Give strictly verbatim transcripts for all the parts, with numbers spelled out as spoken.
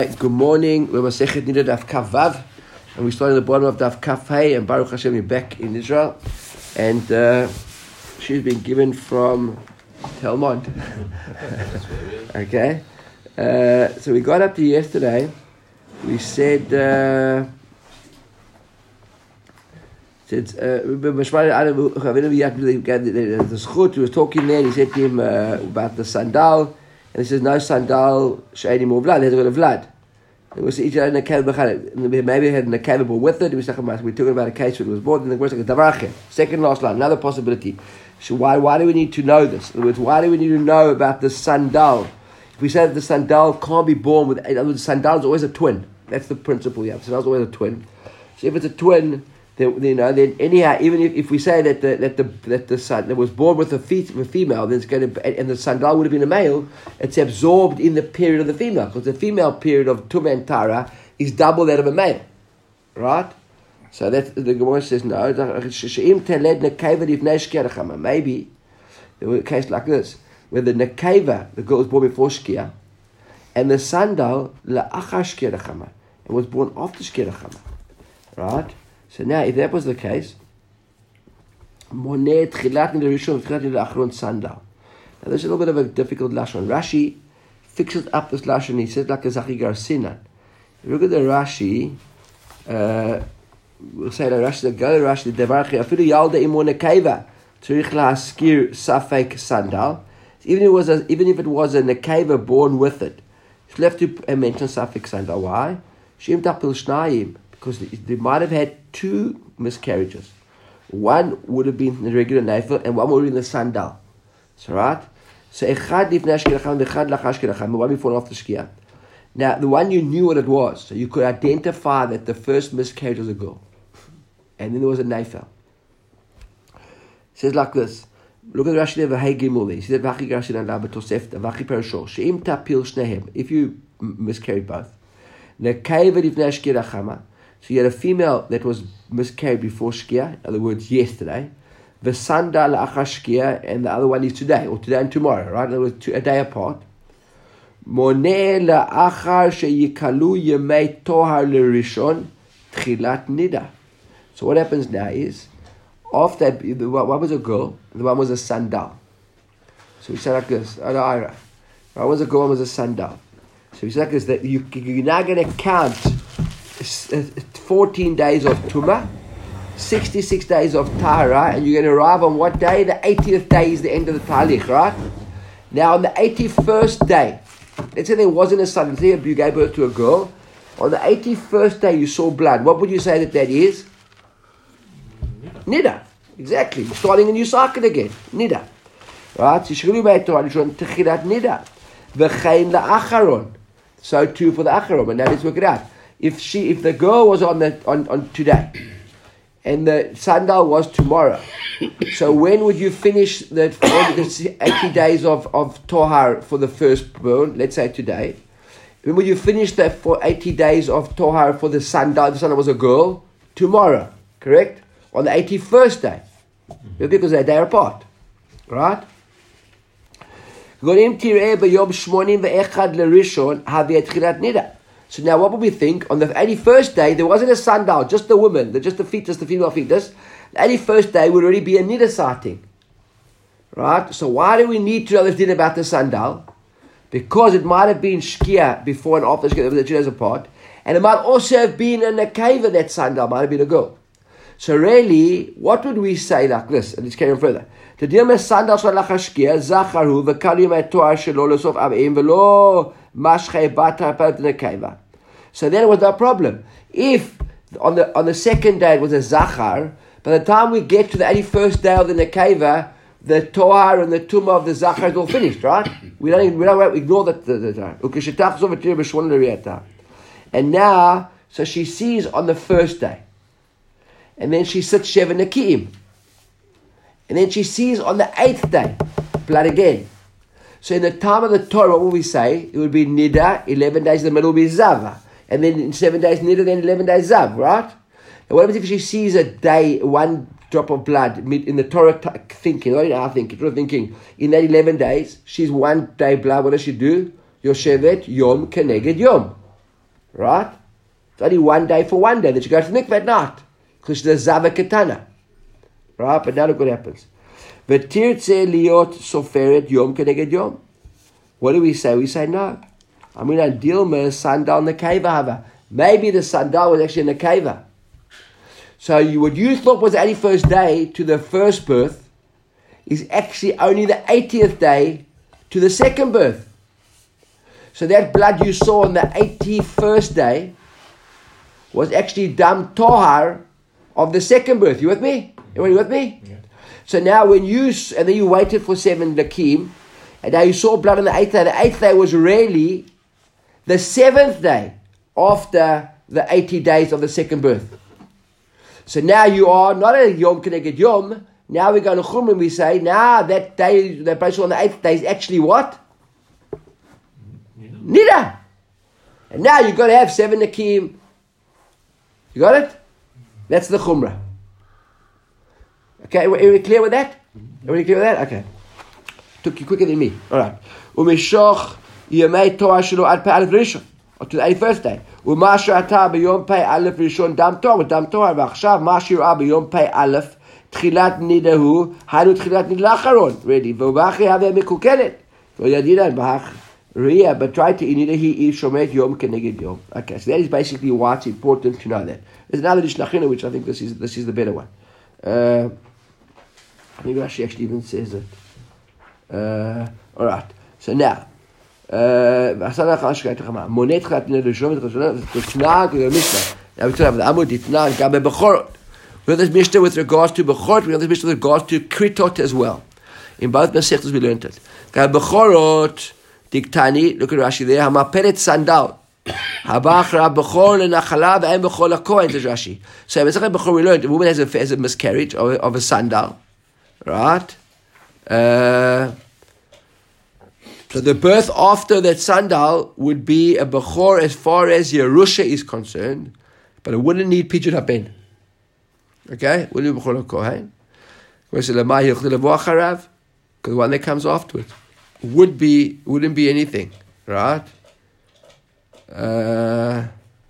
Good morning. We're Masechet Nida Daf Kaf Vav, and we started at the bottom of Daf Kaf Hey. And Baruch Hashem, we're back in Israel, and uh, she's been given from Telmont. Okay, uh, so we got up to yesterday. We said uh, said uh, the Schut was talking there. And he said to him uh, about the sandal. And he says, no sandal, shady more blood, there's a bit of blood. And we see each other in a cave, maybe he had an cavable with it. We're talking about a case where it was bought, and the words like a davarche. Second last line, another possibility. So why why do we need to know this? In other words, why do we need to know about the sandal? If we say that the sandal can't be born with, in other words, the sandal is always a twin. That's the principle here. The sandal is always a twin. So if it's a twin, then, you know, then anyhow, even if, if we say that the that the that the son that was born with a, fe- a female, then it's going to, and the sandal would have been a male, it's absorbed in the period of the female, because the female period of Tumah and Tara is double that of a male, right? So that the Gemara says no. Maybe there was a case like this, where the nekeva, the girl was born before shkia, and the sandal la'achar shkia dechama, and was born after shkia dechama, right? So now, if that was the case, moneh tchilat nida rishon tchilat nida achron sandal. Now, there's a little bit of a difficult lashon. Rashi fixes up this lashon. He says like a zachigar sinan. If you look at the Rashi, uh, we'll say the Rashi, the Gal Rashi, the devarchi afilu yalda imo nekeva tzarich la'askir safek sandal. Even if it was a, even if it was a nekeva born with it, it's left to mention safek sandal. Why? Shim tapil shnayim. Because they might have had two miscarriages. One would have been the regular nafel, and one would have been the sandal. So right? So echad lifnei shkia dechama, echad lachar shkia dechama, one before and after shkia. Now, the one you knew what it was, so you could identify that the first miscarriage was a girl. And then there was a nafel. It says like this. Look at Rashi there, v'hei gimul. He said, v'achi garsin an la b'tosefta, v'achi perashor, she'im tapil shnehem. If you miscarried both. Nekeva lifnei shkia dechama. So you had a female that was miscarried before Shkia, in other words, yesterday. The sandal achar Shkia, and the other one is today, or today and tomorrow, right? In other words, two, a day apart. Moneh la'achar sheyikalu yemei tohar l'rishon tchilat nida. So what happens now is, after the one was a girl, and the one was a sandal. So we say like this, one was a girl, one was a sandal. So we say like this, that you, you're now going to count fourteen days of Tumah, sixty-six days of Tahara, and you're going to arrive on what day? The eightieth day is the end of the Talich, right? Now, on the eighty-first day, let's say there wasn't a son, let's say you gave birth to a girl. On the eighty-first day, you saw blood. What would you say that that is? Nida. Exactly. Starting a new cycle again. Nida. Right? So too for the Acharon. And now let's work it out. If she, if the girl was on the on, on today, and the sandal was tomorrow, so when would you finish the, the eighty days of, of tohar for the firstborn? Let's say today. When would you finish that for eighty days of tohar for the sandal? The sandal was a girl tomorrow, correct? On the eighty-first day, because they're a day apart, right? So now what would we think? On the eighty-first day, there wasn't a sandal, just the woman, just the fetus, the female fetus. The eighty-first day would already be a nida sighting. Right? So why do we need to know this did about the sandal? Because it might have been shkia before and after shkia, the two days apart. And it might also have been in a cave that sandal, might have been a girl. So really, what would we say like this? And let's carry on further. To deal with sandal shalach shkia, zacharu, v'kali ma'toar shelo l'sof avim, v'lo mashchei bata pat nekeva. So then it was no problem. If on the on the second day it was a zachar, by the time we get to the eighty-first day of the nekeva, the tohar and the tumah of the zachar is all finished, right? We don't we don't ignore that the time. And now, so she sees on the first day, and then she sits sheva nekiim, and then she sees on the eighth day blood again. So in the time of the Torah, what would we say? It would be nida, eleven days in the middle would be zava. And then in seven days nida, then eleven days zav, right? And what happens if she sees a day, one drop of blood in the Torah t- thinking, not in our thinking, Torah thinking, in that eleven days, she's one day blood, what does she do? Yoshevet Yom Keneged Yom. right? It's only one day for one day that you go to the mikveh at night. Because the Zava Ketana. Right? But now look what happens. V'tirtze liot soferet yom keneged yom. What do we say? We say no. I mean, a dilma sandal nekeva hava. Maybe the sandal was actually a nekeva. So you, what you thought was the eighty-first day to the first birth is actually only the eightieth day to the second birth. So that blood you saw on the eighty-first day was actually dam tohar of the second birth. You with me? Everybody with me? Yeah. So now when you, and then you waited for seven lakim, and now you saw blood on the eighth day. The eighth day was really the seventh day after the eighty days of the second birth. So now you are not a Yom Keneged Yom. Now we go to Chum and we say, now that day, that place on the eighth day is actually what? Nida. And now you've got to have seven Nakim. You got it? That's the Chumrah. Okay, are we clear with that? Are we clear with that? Okay. Took you quicker than me. Alright. Umeshoch Yemei Torah Shelo Ad Pei Aleph Rishon. Or to the eighty-first day. Umashu Ata B'Yom Pei Aleph Rishon Dam Torah. With Dam Torah. V'achshav Mashu Ra B'Yom Pei Aleph Tchilat Nidahu. Hanu Tchilat Nid Lacharon. Ready. V'ubachi Haveh Mekukenet. V'yadidan B'ach Riyah. But try to Inidahi Iv Shomet Yom Keneged Yom. Okay, so that is basically why it's important to know that. There's another Dishnachina, which I think this is this is the better one. Uh, I think Rashi actually even says it. Uh, all right. So now, now we talk about the Amud Ditna Gabe Bechorot. We have this Mishnah with regards to Bechorot. We have this Mishnah with regards to Kritot as well. In both Masechtas we learned it. Gabe Bechorot Diktani. Look at Rashi there. Hamaperet Sandal. Habachra Bechor leNachala and Bechor leKohen. Says Rashi. So Masechet Bechor we learned a woman has a, has a miscarriage of, of a sandal, right? Uh, so the birth after that sandal would be a Bechor as far as Yerusha is concerned, but it wouldn't need Pidyon HaBen. Okay? Wouldn't be Bechor leKohen. Because the one that comes afterwards would be, wouldn't be anything, right? Uh,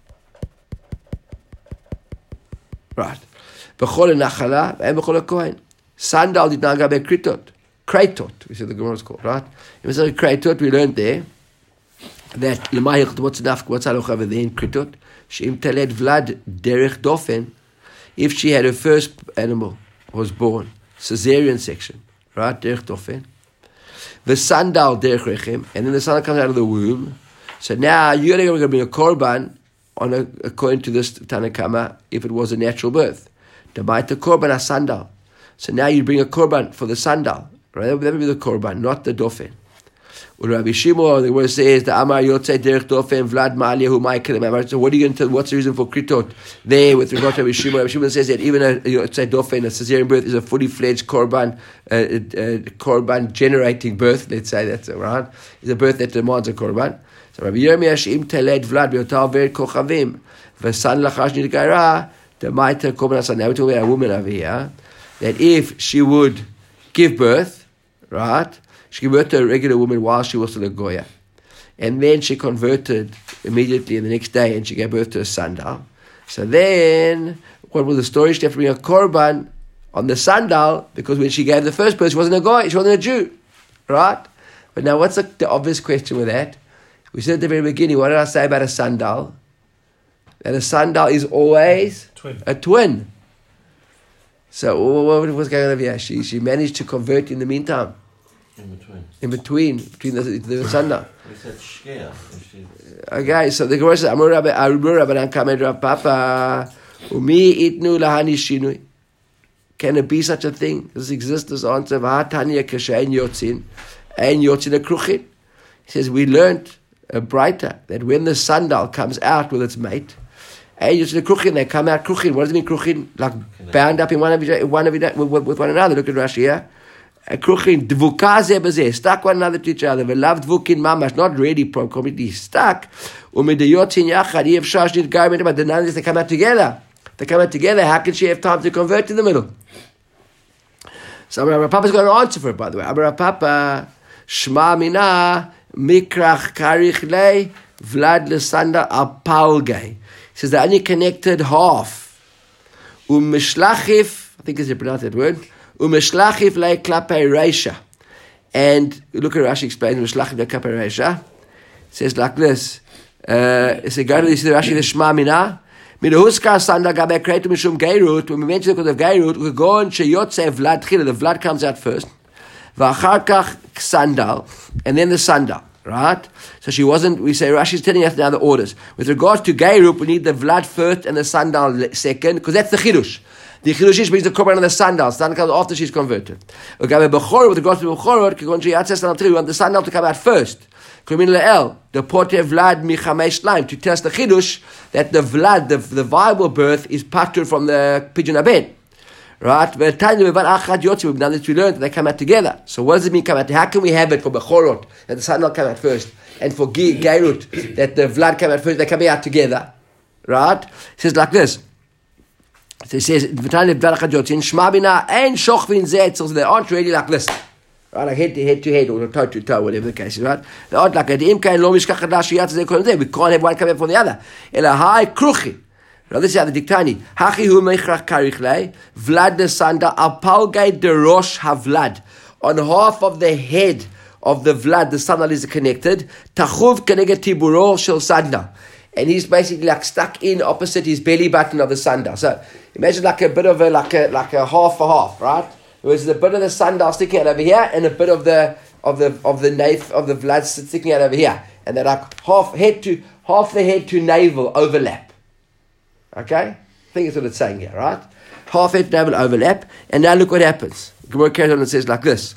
right. Bechor leNachala and Bechor leKohen. Sandal did not gabe kritot. Kratot, we said the Gemara is called, right? If we say kratot, we learned there that Lemahich, what's enough, what's halacha over there in kritot? Sheim teled vlad derech dofen. If she had her first animal was born, cesarean section, right? Derech dofen. The sandal derech rechem, and then the sandal comes out of the womb. So now you're going to bring a korban on a, according to this Tanakama if it was a natural birth. The Maita korban a sandal. So now you bring a korban for the sandal. Right? That would be the korban, not the dofen. Rabbi Shimon, the word says the Amar Yotzei Derech Dofen Vlad Ma'aliyahu Ma'ikelim. So what are you going to? What's the reason for kritot there with regard to Rabbi Shimon? Rabbi Shimon says that even a Yotzei Dofen, a cesarean birth, is a fully fledged korban, uh, uh, korban generating birth. Let's say that's right. It's a birth that demands a korban. So Rabbi Yirmiyah she'im teled Vlad b'yotar ver kochavim v'san lachash nidgaira demaita korban asan. Now we're talking about a woman over here that if she would give birth, right? She gave birth to a regular woman while she was still a Goya. And then she converted immediately the next day and she gave birth to a sandal. So then, what was the story? She had to bring a korban on the sandal because when she gave the first birth, she wasn't a Goy, she wasn't a Jew. Right? But now what's the, the obvious question with that? We said at the very beginning, what did I say about a sandal? That a sandal is always twin. a twin. So what was going on over here? She, she managed to convert in the meantime. In between. In between, between the, the sandal. We said shkia. Okay, so the Gemara says, Amar Rabbi Rabbanan Kamed Rav Papa, Umi itnu lahani shinui. Can it be such a thing? Does it exist? This answer, V'hatanya kashayin yotzin, and yotzin a kruchin. He says, we learned a brighter that when the sandal comes out with its mate, and yotzin a kruchin, they come out kruchin. What does it mean kruchin? Like bound up in one of each, one of each, with, with one another. Look at Rashi here. A kruchin dvuka ze bezeh, stuck one another to each other. V'lav dvukin mamash, not really completely stuck. Umidayotin yachad yevshar shnidgar minimah. But the none they come out together. They come out together. How can she have time to convert in the middle? So Rabbi Papa's got an answer for it, by the way. Rabbi Papa, Shma mina mikrach karich lei Vlad Lesanda Apalge. He says they're only connected half. Umeshlachif, I think is to pronounce that word. Umeshlachif le klape reisha. And look at Rashi explains Umeshlachif le klape reisha. It says like this. Uh, it's a guy, you see the Rashi, the Shema Mina. Midahuska Sanda Gabe Kretu Mishum Geirut. When we mention the cause of Geirut, we go on Sheyotze Vlad Chila. The Vlad comes out first. V'acharkach Sandal. And then the Sandal. Right? So she wasn't, we say Rashi's telling us now the orders. With regards to Geirut, we need the Vlad first and the Sandal second, because that's the Chidush. The Chidush brings the Korban and the Sandal. Sandal comes after she's converted. Okay, Bechorot, with regards to Bechorot, we want the Sandal to come out first. The Pote Vlad Michamesh Laim, to test the Chidush that the Vlad, the, the viable birth, is patur from the pigeon abed. Right? Now that we learned that they come out together. So what does it mean come out? How can we have it for Bechorot, that the Sandal come out first, and for Geirut, that the Vlad come out first, they come out together? Right? It says like this. So it says, Shma Bina and Shochvin Zeh, so they aren't really like this. Right, like head to head to head or toe to toe, whatever the case is, right? They aren't like that. We can't have one coming from the other. Ela high kruchi. Now this is how the diktani. Hachi hu mechrach karichle, Vlad the Sanda, apalgai de rosh havlad. On half of the head of the Vlad, the Sandal is connected. Tachuv keneged tiburo shel Sanda. And he's basically like stuck in opposite his belly button of the Sandal. So imagine like a bit of a, like a, like a half a half, right? There's a bit of the Sandal sticking out over here, and a bit of the of the of the nape of the Vlad sticking out over here, and they're like half head to half the head to navel overlap. Okay, I think that's what it's saying here, right? Half head to navel overlap, and now look what happens. Gemara carries on and says like this: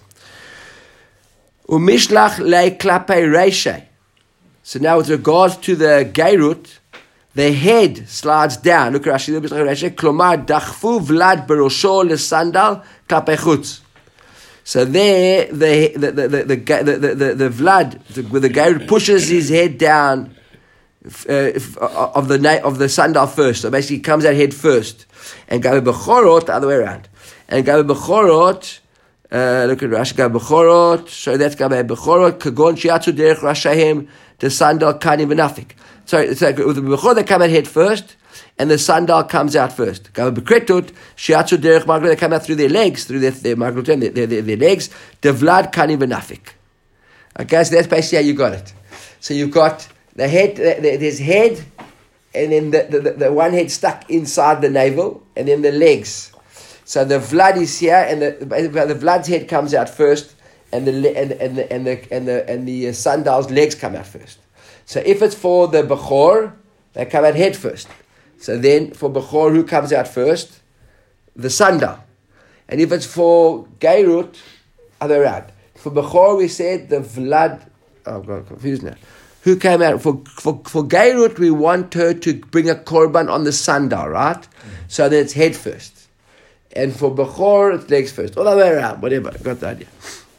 Umishlach le klape reishe. So now, with regards to the Geirut, the head slides down. Look at Rashi. Klomar dachfu Vlad berosho lesandal klape chutz. So there, the the the the the, the, the, the Vlad, the, where the Geirut pushes his head down uh, of the of the sandal first. So basically, he comes out head first, and Gabe Bechorot the other way around. And Gabe Bechorot, uh, look at Rashi. Gabe Bechorot. So that's Gabe Bechorot. Kagon shiatzu derech rashahem the sandal kanim v'nafik. So it's like before they come out head first, and the Sandal comes out first. Gabe Bekretut shiatzu derech margul. They come out through their legs, through their their margul, their, their, their, their legs. The Vlad kanim v'nafik. Okay, so that's basically how you got it. So you've got the head, the, the, there's head, and then the, the, the one head stuck inside the navel, and then the legs. So the Vlad is here, and the the Vlad's head comes out first, and the and and the and the and the, and the Sandal's legs come out first. So if it's for the Bechor, they come out head first. So then for Bechor, who comes out first? The Sandal. And if it's for Geirut, other way around. For Bechor, we said the Vlad. Oh, I'm got confused now. Who came out? For for for Geirut, we want her to bring a korban on the Sandal, right? Mm-hmm. So then it's head first. And for Bechor, it's legs first. All the way around, whatever. Got the idea.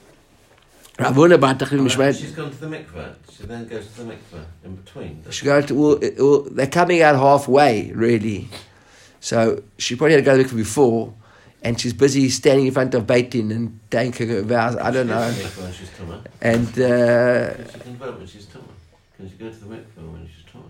Ravuna Bar Tachliv Mishmael. She's gone to the mikveh. She then goes to the mikveh in between. She goes to. Well, it, well, they're coming out halfway, really. So she probably had to go to the mikveh before, and she's busy standing in front of Beit Din and taking her vows. I don't know. When she's tumah. And uh, Can she convert when she's tumah? Can she go to the mikveh when she's tumah?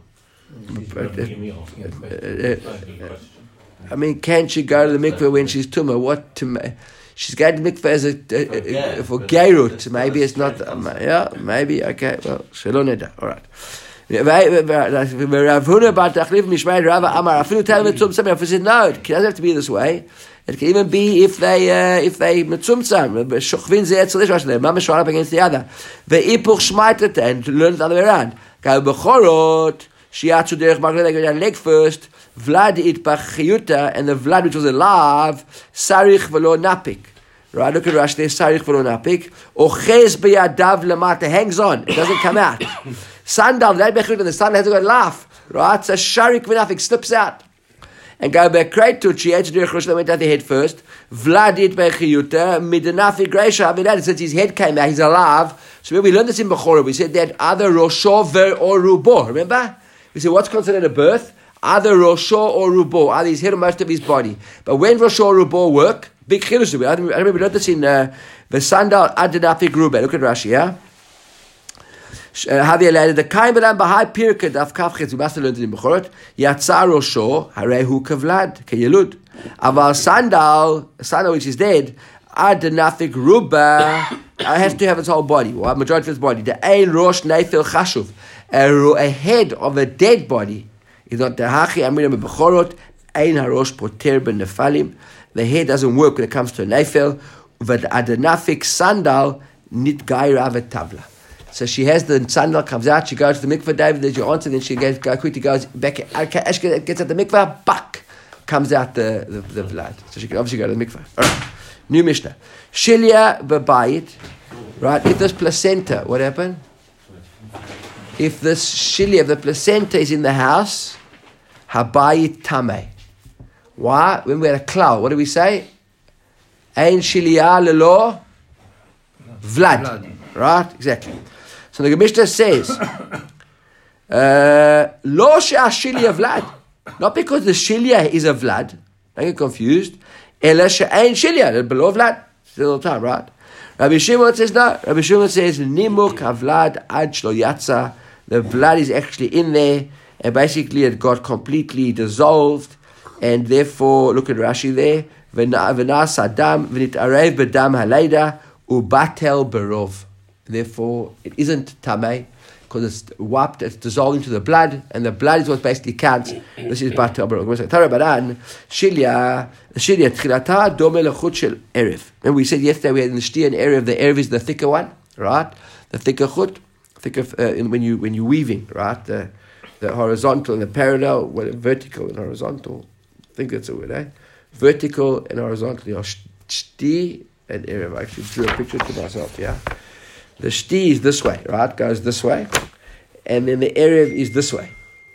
I mean, can she go to the mikveh when she's tumah? What tumah? She's going to the mikveh as a, a, a, a for Geirut. Maybe it's not. Um, yeah, maybe. Okay. Well, shalom neda. All right. Rav Huna bar Tachliv Mishmael Rava Amar. Afilu tell him mitzumtzam. Rav said no. It doesn't have to be this way. It can even be if they uh, if they mitzumtzam. Shochvin zeh etzelish vashlem. Mama shor up against the other. Ve'ipuch shmaitet and to learn it the other way around. Gabe Bechorot shiatzu derech margul. They go down leg first. Vlad it bachiyuta, and the Vlad which was alive, sarich velo napik. Right, look at Rashi there, sarich velo napik. Ochez beyadav lemata, hangs on, it doesn't come out. Sandal, Vlad bechiyuta, and the sandal has to go laugh. Right, so sharik v'napik slips out. And go back right to Chiech Derech Rosh, they went out the head first. Vlad it bechiyuta, midanafik reisha, avidat, since his head came out, he's alive. So when we learned this in Bechorah, we said that either Rosho or Rubo, remember? We said what's considered a birth? Either Rosho or Rubo, either his head or most of his body. But when Rosho or Rubo work, big chilus. I remember we learned this in the Sandal Adanafik Rube. Look at Rashi, yeah? Havi Elad, the Kaim Adam Bahai Pirka Daf Kafchet, we must have learned it in Bechorot, Yatzar Rosho, Harehu Kavlad, Kayelud. Aval Sandal, Sandal which is dead, Adanafik Ruba, it has to have its whole body, or a majority of its body. The Ein Rosh Neifil Chashuv, a head of a dead body, is not the Hachi Amina Bechorot, Ein Harosh Poter Ben Nefalim. The head doesn't work when it comes to a Neifil, but Adanafik Sandal, Nit Gaira Tavla. So she has the sandal, comes out, she goes to the mikveh, David, there's your answer, then she goes, go quickly goes back, gets at the mikveh, back, comes out the, the, the vlad. So she can obviously go to the mikveh. All right. New Mishnah. Shilya bebayit, right? If this placenta, what happened? If this shilya, if the placenta is in the house, habayit tameh. Why? When we had a klal, what do we say? Ein shilya lelo vlad. Right? Exactly. So the Mishnah says, Lo she'ashilya vlad. Not because the shilya is a vlad. Don't get confused. Ela she'ain shilya. Below vlad. Still all the time, right? Rabbi Shimon says no. Rabbi Shimon says, Nimuk havlad ad shlo yatsa. The vlad is actually in there. And basically it got completely dissolved. And therefore, look at Rashi there. V'nas adam v'nit arev b'dam halayda ubatel berov. Therefore, it isn't tamei because it's wiped, it's dissolved into the blood, and the blood is what basically counts. This is batel berov. Tara baran shilya shilya tchilata dome lechut shel erev. And we said yesterday we had in the shti an erev. The erev is the thicker one, right? The thicker chut, thicker uh, in, when you when you're weaving, right? The the horizontal and the parallel, well, vertical and horizontal. I think that's a word, eh? Vertical and horizontal. Your shti and erev. I actually drew a picture to myself. Yeah. The shti is this way, right? Goes this way. And then the erev is this way.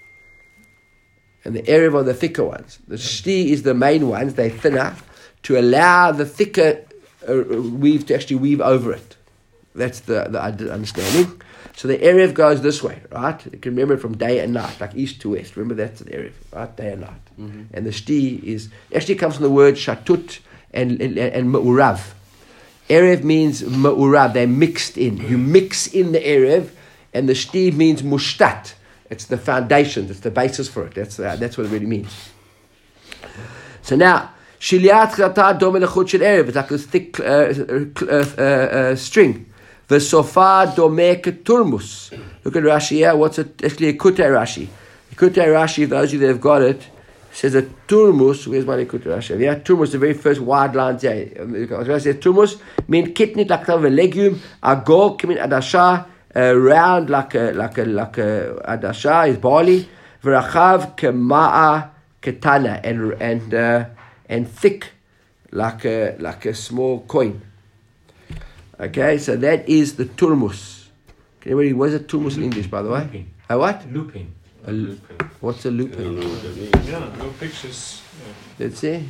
And the erev are the thicker ones. The shti is the main ones, they're thinner, to allow the thicker uh, weave to actually weave over it. That's the, the understanding. So the erev goes this way, right? You can remember it from day and night, like east to west. Remember that's the erev, right? Day and night. Mm-hmm. And the shti is, actually comes from the word shatut and, and, and ma'urav. Erev means ma'urab, they're mixed in. You mix in the Erev, and the shti means mushtat. It's the foundation, it's the basis for it. That's uh, that's what it really means. So now, shiliyat chata dome lechut shel Erev. It's like this thick uh, uh, uh, uh, string. V'sofa dome keturmus. Look at Rashi here. What's it? Actually a Kutei Rashi. A Kutei Rashi, those of you that have got it, says a turmus. Where's my Kutei Rashi? Yeah, turmus, the very first wide lines there. It says turmus mean kitnit like a legume, agol kimin adasha, uh, round like a like a like a adasha is barley, v'rachav kema'a ketana, and and uh, and thick like a like a small coin. Okay, so that is the turmus. Can anybody, what is a turmus in English, by the way? Lupin. A what? Lupin. A, what's a lupin? Yeah, no pictures. Let's see.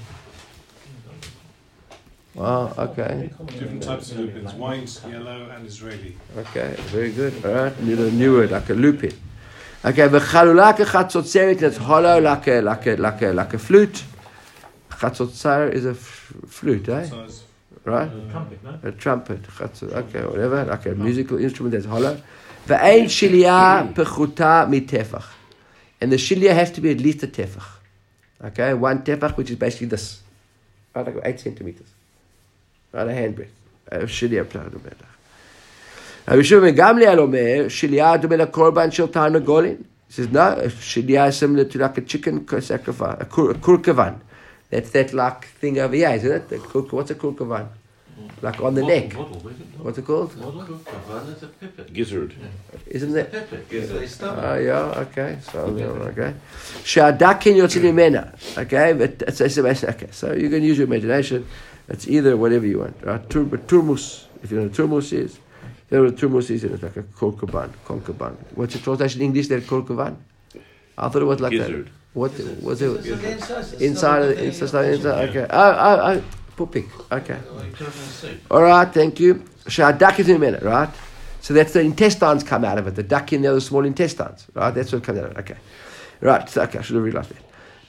Wow, okay. Different types of lupins, white, yellow, and Israeli. Okay, very good. All right, new, new word, like a lupin. Okay, v'chalulak chatzotzeret, that's hollow, like a like a like a like a flute. Chatzotzer is a f- flute, eh? Size. Right? A trumpet, no? A trumpet. Chatzot, okay, whatever, like a musical instrument that's hollow. V'ein shilya pechuta mitefach. And the shilya has to be at least a tefach. Okay, one tefach, which is basically this. Right, like eight centimeters. Right, a handbreadth. Shilya p'tah better. Rabbi Shimon Gamliel Omer, shilya dome lekorban shel tarnagolin. He says, no, shilya is similar to like a chicken sacrifice, a, kur, a kurkavan. That's that like thing over here, isn't it? The kur, what's a kurkavan? Like on the Model, neck. model, is it? What's it called? Model, kavan is a pipit. Gizzard. Isn't it? Pipit, gizzard, stomach. Oh, yeah, okay. So, okay. Shadakin yotzin imena. Okay, but it's, it's, it's, okay. So you can use your imagination. It's either whatever you want. Right? Tur, but turmus, if you know what turmus is, you know what turmus is, it's like a korkaban, konkaban. What's the translation in English? That korkaban? I thought it was like Gizzard. that. What was it? Inside, Inside, of the- inside, inside. Okay. Oh, oh, oh. Pupik. Okay. Like turtle soup. All right, thank you. Shadak is in a minute, right? So that's the intestines come out of it. The duck in there, the small intestines, right? That's what comes out of it. Okay. Right, so, okay, I should have realized that.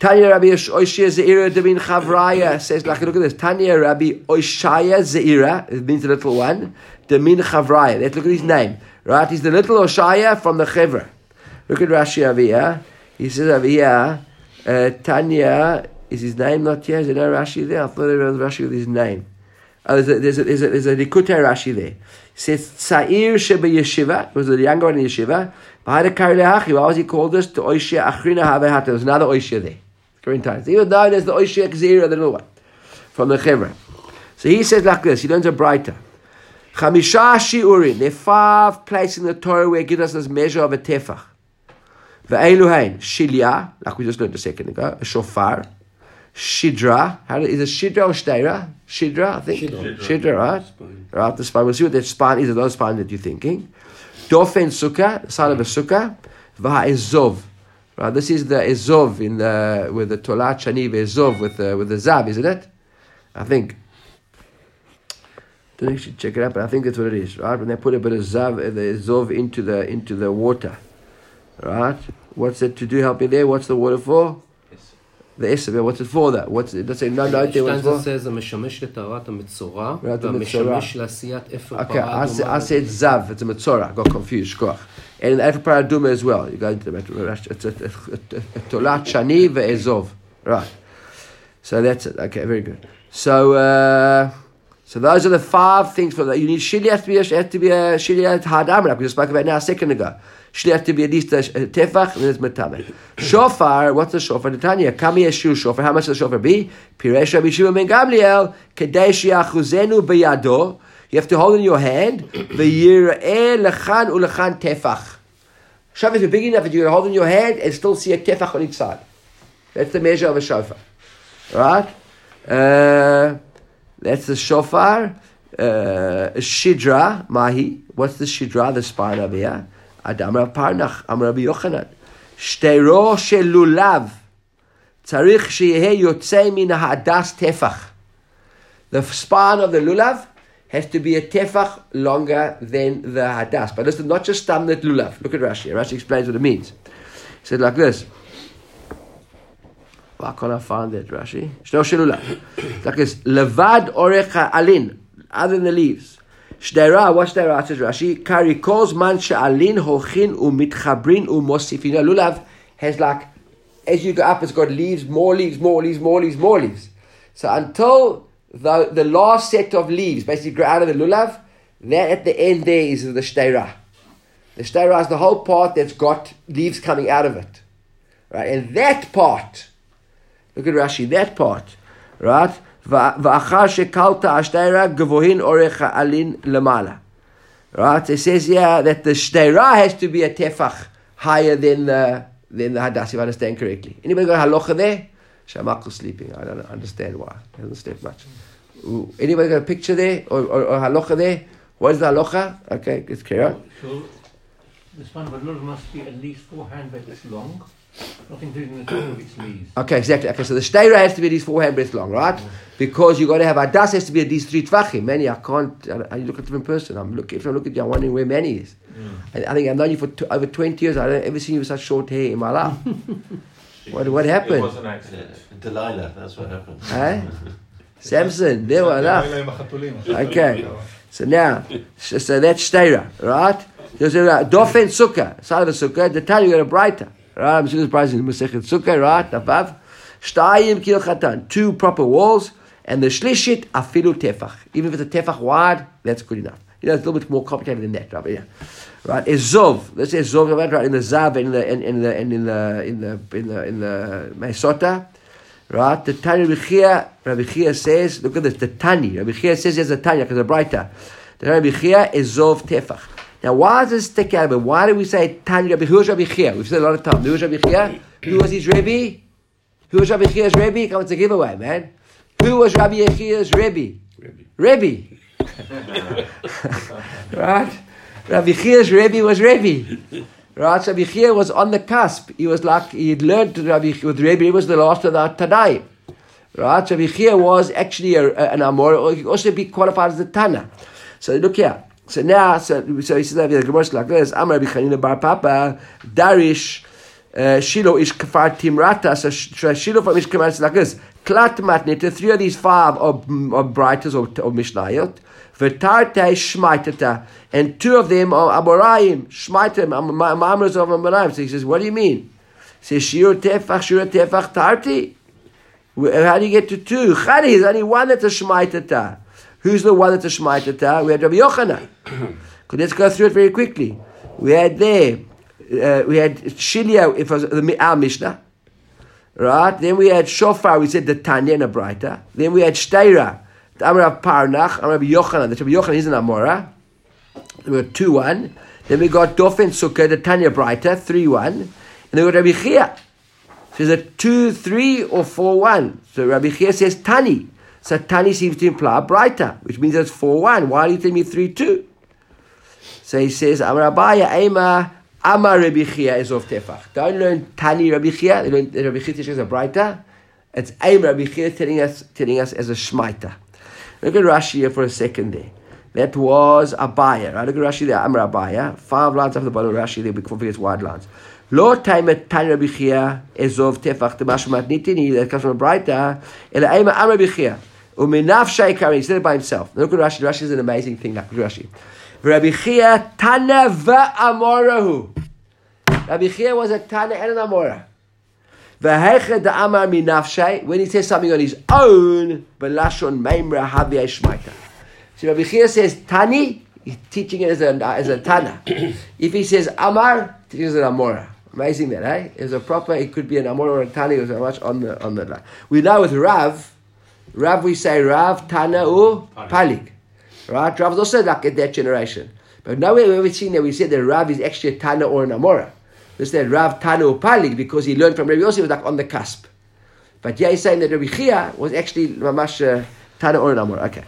Tanya Rabbi Oishaya Zeira Demin Chavraya says, like, look at this. Tanya Rabbi Oishaya Zeira, it means the little one, Demin Chavraya. Let's look at his name. Right? He's the little Oshaya from the Chevra. Look at Rashi over here. He says over here, uh, Tanya, is his name not here? Is there no Rashi there? I thought there was Rashi with his name. Oh, there's a, there's a, there's a, there's a Likutei Rashi there. It says, Tzair Sheba Yeshiva, was the younger one in Yeshiva. Why was he called this? To Oishia Achrina Havehata. There's another Oishia there. Current times. Even though there's the Oishia Gzira, the little one, from the Chevra. So he says like this, he learns a brighter. Chamisha Shiurin, there are five places in the Torah where it gives us this measure of a tefach. Ve'eluhain, Shilya, like we just learned a second ago, a shofar. Shidra, how do, is it Shidra or Shteira? Shidra, I think. Shidra, Shidra right? Spine. Right, the spine. We'll see what that spine is, or those spine that you're thinking. Dofen Sukkah, the sign of a Sukkah. Va'ezov. Right, this is the Ezov in the, with the Tolat Shani, Ezov with the, with the Zav, isn't it? I think. Don't actually check it out, but I think that's what it is, right? When they put a bit of Zav, the Ezov into the, into the water. Right? What's it to do? Help me there. What's the water for? The Esav, what's it for that? What's it? Does it no no idea what it's for? It says המשמש לטהרת המצורע והמשמש לעשיית אפר Okay, I said, I said Zav, it's a Metzorah. I got confused. Koch. And the Efer Paraduma as well. You go into the it's a Tolat Shani ve'ezov. Right. So that's it. Okay, very good. So uh, so those are the five things for that. You need Shili has to be a, has to be a Shili Hadam, like we just spoke about now a second ago. Shli has to be at least a tefach, and then it's metame. Shofar, what's the shofar? The Tanya, kami yeshu shofar. How much does the shofar be? Piresh Rabbi Shimon ben Gamliel, kedei shiachuzenu biyado. You have to hold in your hand. V'yireh lechan ulechan tefach. Shofar is big enough that you're going to hold in your hand and still see a tefach on each side. That's the measure of a shofar. Right? Uh, that's the shofar. Uh, shidra, mahi. What's the shidra? The spine over here. Adam Rav Parnach, Am Rabbi Yochanan. Shteiro shel lulav tzarich sheyeh yotzei min ha'adas tefach. The spine of the lulav has to be a tefach longer than the hadas. But listen, not just stamnet lulav. Look at Rashi. Rashi explains what it means. He said like this. Why can't I find that, Rashi? Shteiro shel lulav. Like this. Levad orech ha'alin. Other than the leaves. Shteira, what Shteira says Rashi? Karikos man she'alin holchin u'mitchabrin u'mosifin. Lulav has like, as you go up, it's got leaves, more leaves, more leaves, more leaves, more leaves. So until the the last set of leaves basically grow out of the lulav, that at the end there is the Shteira. The Shteira is the whole part that's got leaves coming out of it. Right? And that part, look at Rashi, that part, right? V'achar shekalta ashteira gavohin orech ha'alin lemala. Right? It says here that the shteira has to be a tefach higher than the than the hadas, if I understand correctly. Anybody got halacha there? Shamak's sleeping. I don't understand why. He hasn't slept much. Ooh. Anybody got a picture there or, or, or halacha there? What is the halacha? Okay, let's carry on. So the span of a lulav must be at least four handbreadths long. Not including the top of its leaves. Okay, exactly. Okay, so the shteira has to be at least four handbreadths long, right? Yeah. Because you got to have hadas has to be at least three tvachim. Manny, I can't. I, I look at them in person. I'm looking. If I look at you, I'm wondering where Manny is. Yeah. I, I think I've known you for t- over twenty years. I don't ever seen you with such short hair in my life. what what happened? It was an accident. Yeah. Delilah, that's what happened. Huh? Samson, there were enough. Okay, so now, so, so that's shteira, right? There's a dofen sukkah, side of a sukkah. The time you got a brighter. Right, I'm sure surprising in Masechet Sukkah, right? Above, shtayim kil chatan, two proper walls, and the shlishit afilu tefach. Even if it's a tefach wide, that's good enough. You know, it's a little bit more complicated than that, right? Yeah, right. Ezov, let's say Ezov, right? In the zav, in the in, in the and in the in the in the in the Mesota, right? The Tanya Rabbi Chia, Rabbi Chia says, look at this. The Tani, Rabbi Chia says there's a Tanya because a brighter. The Rabbi Chia Ezov tefach. Now, why does this stick out of it? Why do we say Tanya Rabbi? Who was Rabbi Chia? We've said a lot of times. Who was Rabbi Chia? Who was his Rebbe? Who was Rabbi Chia's Rebbe? Come on, it's a giveaway, man. Who was Rabbi Chia's Rebbe? Rebbe. Right? Rabbi Chia's Rebbe was Rebbe. Right? Rabbi Chia was on the cusp. He was like, he had learned to Rabbi with Rebbe. He was the last of the Tanaim. Right? Rabbi Chia was actually a, a, an Amor, or he could also be qualified as a Tana. So look here. So now, so, so he says that the Gemara is like this. Amar Rabbi Chanina bar Papa Darish uh, Shiloh is kafar timrata. So Shiloh from Mishkan is like this. Klat matnita. Three of these five are, are brighters or, or mishnayot. V'tarte shmaitata. And two of them are aborayim. Shmaitim. Mamras of aborayim. So he says, what do you mean? He says, shir tefach, shir tefach tarti. How do you get to two? Chari is only one that's a shmaitata. Who's the one that's a shmaitata? We had Rabbi Yochanan. Let's go through it very quickly. We had there, uh, we had Shilia, if it was the our Mishnah, right? Then we had Shofar, we said the Tanya and a Braita. Then we had Shteira, the Amar of Parnach, Amar of Yochanan. The Rabbi Yochanan is an Amora. We got two one. Then we got Dofen Sukkah, the Tanya Braita, three one. And then we got Rabbi Chia. So is it two three or four one? So Rabbi Chia says Tani. So Tani seems to imply Braita, which means it's four one. Why are you telling me three two? So he says, Amar Abaya, Ema, Amar Rabbi Chia is of Tefach. Don't learn Tani Rabbi Chia. They learn Rabbi Chia teaches a Braita. It's Ema Rabbi Chia telling us, telling us as a Shmaita. Look at Rashi here for a second there. That was Abaya, right? Look at Rashi there, Amar Abaya. Five lines off the bottom of Rashi there, before it's wide lines. Lo Taimet Tani Rabbi Chia is of Tefach. The Mashmat Nitini, that comes from a Braita. Ela Ema Amar Rabbi Chia. Uminaf Shaykari, he said it by himself. Look at Rashi. Rashi is an amazing thing. Look at Rashi. Rabbi Chia Tana va'amorahu. Rabbi Chia was a Tana and an Amora. V'heicha da'amar minafshay. When he says something on his own, b'lashon meimra haviyah shmaita. So Rabbi Chia says Tani, he's teaching it as a, as a Tana. If he says Amar, teaching it as an Amora. Amazing that, eh? It's a proper, it could be an Amora or a Tani, it was much on the, on the line. We know with Rav, Rav we say Rav, Tana, or Palik. Right? Rav is also like at that generation. But now we've ever seen that we said that Rav is actually a Tana or an Amora. This that Rav, Tana or Palik, because he learned from Rabbi Yossi, was like on the cusp. But yeah, he's saying that Rabbi Chia was actually Mamash uh, Tana or an Amora. Okay.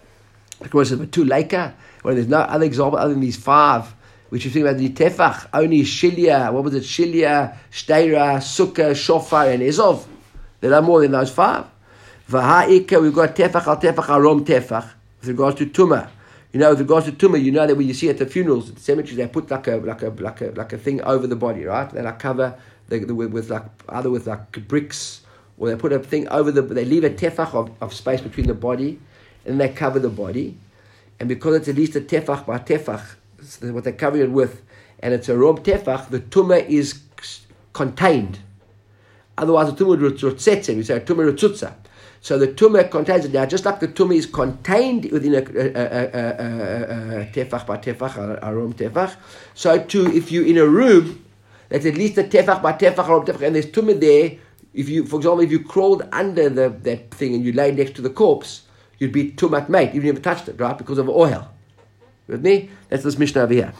Of course, but two Leika, well, there's no other example other than these five, which you think about the Tefach, only Shilia, what was it? Shilia, Shteira, Sukkah, Shofar, and Ezov. There are more than those five. V'ha'ika, we've got Tefach al Tefach al Rom Tefach. With regards to Tumah, you know, with regards to Tumah, you know that when you see at the funerals, at the cemeteries, they put like a like a like a like a thing over the body, right? They like cover the, the with, with like either with like bricks, or they put a thing over the. They leave a tefach of, of space between the body, and they cover the body, and because it's at least a tefach by tefach, what they cover it with, and it's a rom tefach, the Tumah is contained. Otherwise, the Tumah would rotzetze. We say Tumah rotzutza. So the Tumah contains it now, just like the Tumah is contained within a, a, a, a, a, a tefach by tefach, a, a rom tefach. So too, if you're in a room that's at least a tefach by tefach, a rom tefach, and there's Tumah there, if you, for example, if you crawled under the, that thing and you lay next to the corpse, you'd be Tumat mate, even if you never touched it, right? Because of oil. With me? That's this Mishnah over here.